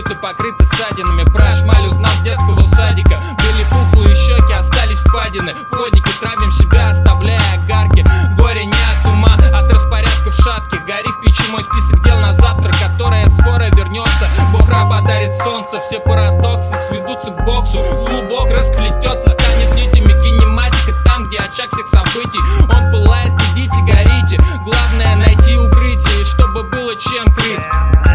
Улицы покрыты ссадинами, про шмаль узнал с детского садика. Были пухлые щеки, остались впадины. В ходике травим себя, оставляя огарки. Горе не от ума, от распорядков шатки. Гори в печи мой список дел на завтра, которое скоро вернется. Бог раба дарит солнце, все парадоксы сведутся к боксу. Клубок расплетется, станет нитями кинематика. Там, где очаг всех событий, он пылает, идите, горите. Главное найти укрытие, чтобы было чем крыть.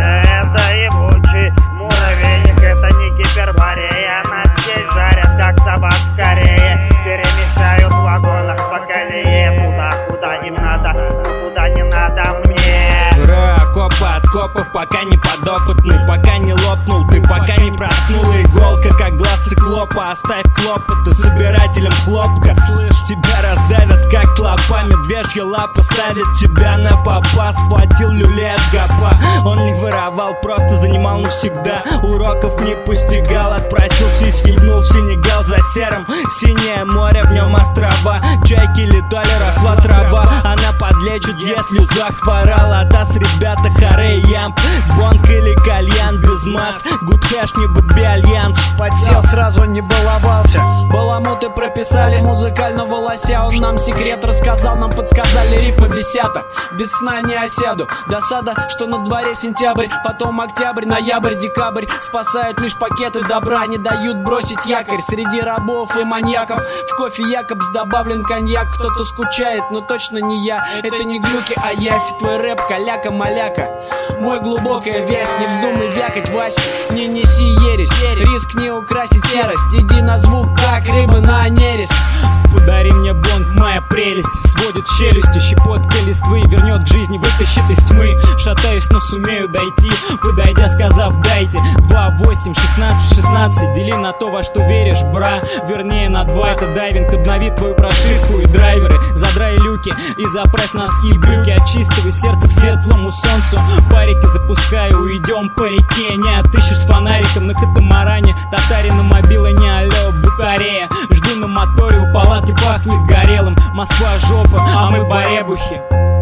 Это ебучий муравейник, это не Гиперборея. Нас здесь жарят, как собак в Корее. Перемещают в вагонах по колее. Туда, куда им надо, но куда не надо мне. Окопа от копов, пока не подопытный, пока не лопнул ты, пока не проткнула иголка, как глаз циклопа. Оставь хлопоты собирателям хлопка. Слышь, тебя раздавят, как клопа. Медвежья лапа ставит тебя на попа. Схватил люлей от гопа. Он не воровал, просто занимал навсегда. Уроков не постигал, отпросился и съебнул в Сенегал. За серым синее море, в нем острова. Чайки летали, росла трава. Она подлечит, если захворала. Тас, ребята, харе ямп. Бонг или кальян без масс. Гудхэш, не бэби альянс. Подсел, сразу не баловался. Баламуты прописали музыкального лося. Он нам секрет рассказал, нам подсказали рифмы бесята. Без сна не осяду. Досада, что на дворе сентябрь, потом октябрь, ноябрь, декабрь. Спасают лишь пакеты добра, не дают бросить якорь. Среди рабов и маньяков в кофе Якобс добавлен коньяк. Кто-то скучает, но точно не я. Это не глюки, а явь. Твой рэп каляка-маляка. Мой глубокая вязь, не вздумай вякать, Вась. Не неси ересь, риск не украсить серость. Иди на звук, как рыба на нерест. Подари мне бонг, моя прелесть. Сводит челюсти, щепотка листвы. Вернет к жизни, вытащит из тьмы. Шатаюсь, но сумею дойти, подойдя, сказав дайте. 2, 8, 16, 16. Дели на то, во что веришь, бра. Вернее на 2, это дайвинг. Обнови твою прошивку и драйверы. Задрай люки и заправь носки и брюки. От чистого сердца к светлому солнцу. Парики запускаю, уйдем по реке. Не отыщешь с фонариком на катамаране. Татари на мобила, не алло, батарея. Жду на моторе, у палатки пахнет горелым. Москва жопа, а мы баребухи.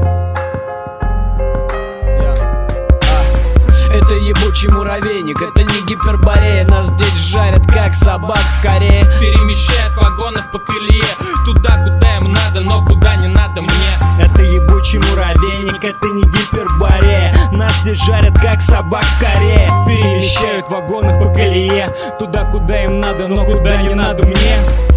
Это ебучий муравейник, это не Гиперборея. Нас здесь жарят, как собак в Корее. Перемещают в вагонах по колее. Туда, куда им надо, но куда не надо мне. Это ебучий муравейник, это не Гиперборея. Нас здесь жарят, как собак в Корее. Перемещают в вагонах по колее. Туда, куда им надо, но куда не надо мне.